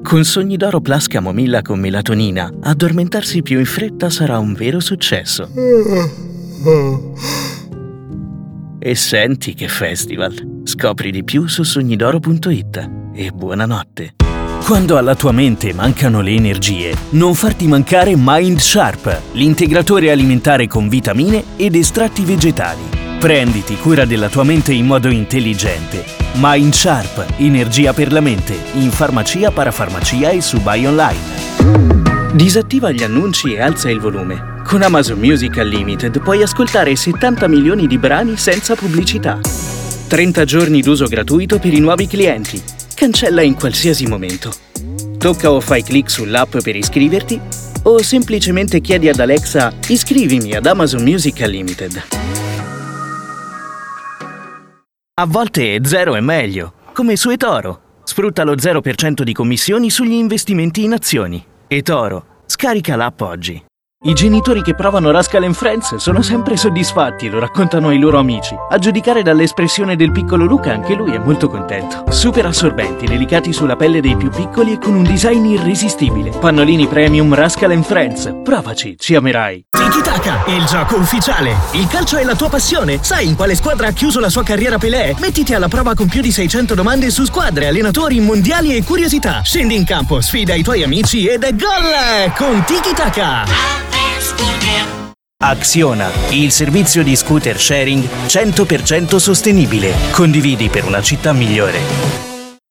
Con Sogni d'Oro Plus Camomilla con melatonina, addormentarsi più in fretta sarà un vero successo. E senti che festival! Scopri di più su sognidoro.it e buonanotte! Quando alla tua mente mancano le energie, non farti mancare Mind Sharp, l'integratore alimentare con vitamine ed estratti vegetali. Prenditi cura della tua mente in modo intelligente. Mind Sharp, energia per la mente, in farmacia, parafarmacia e su Buy Online. Disattiva gli annunci e alza il volume. Con Amazon Music Unlimited puoi ascoltare 70 milioni di brani senza pubblicità. 30 giorni d'uso gratuito per i nuovi clienti. Cancella in qualsiasi momento. Tocca o fai clic sull'app per iscriverti o semplicemente chiedi ad Alexa iscrivimi ad Amazon Music Unlimited. A volte zero è meglio, come su eToro. Sfrutta lo 0% di commissioni sugli investimenti in azioni. eToro, scarica l'app oggi. I genitori che provano Rascal & Friends sono sempre soddisfatti, lo raccontano ai loro amici. A giudicare dall'espressione del piccolo Luca, anche lui è molto contento. Super assorbenti, delicati sulla pelle dei più piccoli e con un design irresistibile. Pannolini premium Rascal & Friends. Provaci, ci amerai. Tiki Taka, il gioco ufficiale. Il calcio è la tua passione. Sai in quale squadra ha chiuso la sua carriera Pelé? Mettiti alla prova con più di 600 domande su squadre, allenatori, mondiali e curiosità. Scendi in campo, sfida i tuoi amici ed è gol con Tiki Taka. Acciona, il servizio di scooter sharing 100% sostenibile. Condividi per una città migliore.